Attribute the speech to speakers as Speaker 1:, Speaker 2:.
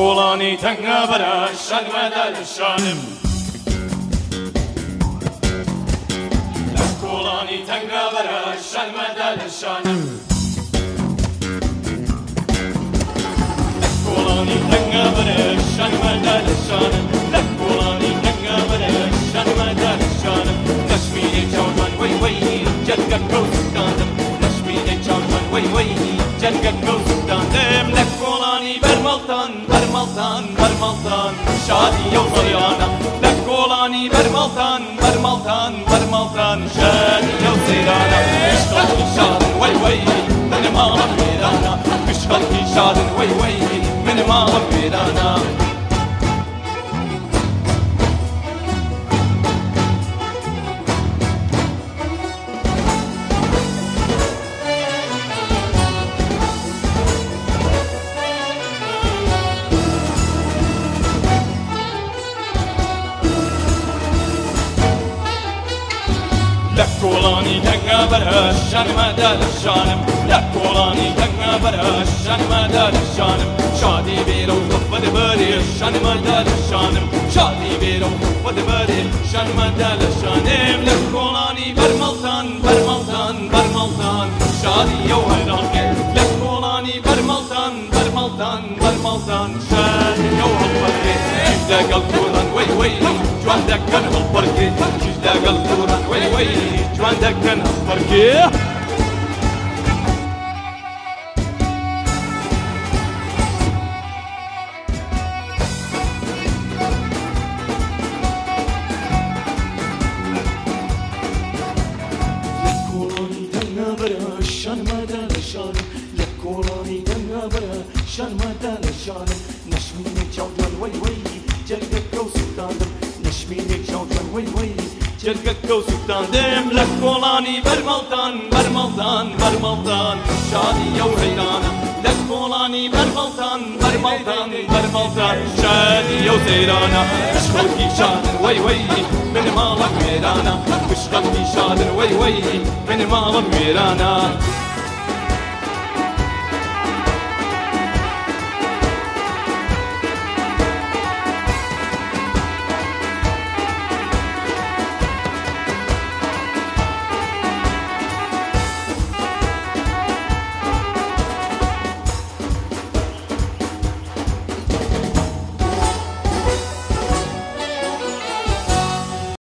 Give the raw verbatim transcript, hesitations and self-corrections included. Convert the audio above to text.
Speaker 1: كولاني تنگا برا شان مدل شانم كولاني تنگا برا شان مدل شانم كولاني تنگا برا شان مدل شانم كولاني تنگا برا شان مدل شانم نشميني جوان وي وي جنگا كوستاندم نشميني جوان وي وي جنگا كوستاندم لكولاني برملتان برملتان برملتان شادي وصيانة لكولاني برملتان برملتان برملتان شادي وصيانة مشغلتي شادن وي وي من ماما بيرانا مشغلتي شادن وي وي من ماما بيرانا لكولاني تنگا برا شان مدل شانم لكولاني تنگا برا شان مدل شانم شادي بيرو طفد بري شان مدل شانم شادي بيرو طفد بري شان مدل شانم لكولاني برملتان برملتان برملتان شادي يوهدان لكولاني برملتان برملتان برملتان شادي يوهدان جدا قلبوران وي وي جوان دكن البركي جدا قلبوران وي وي جوان دكن البركي لكولاني تنگا برا شان مدل شانم لكولاني تنگا برا شان مدل شانم نشميني جوان وي وي جرقك وسلطاندم نشميني جوان وي وي جرقك وسلطاندم لكولاني برملتان برملتان برملتان شادي وحيرانا لكولاني برملتان برملتان برملتان شادي وحيرانا مشغلتي شادن وي وي من مالك ميرانا مشغلتي شادن وي وي من مالك ميرانا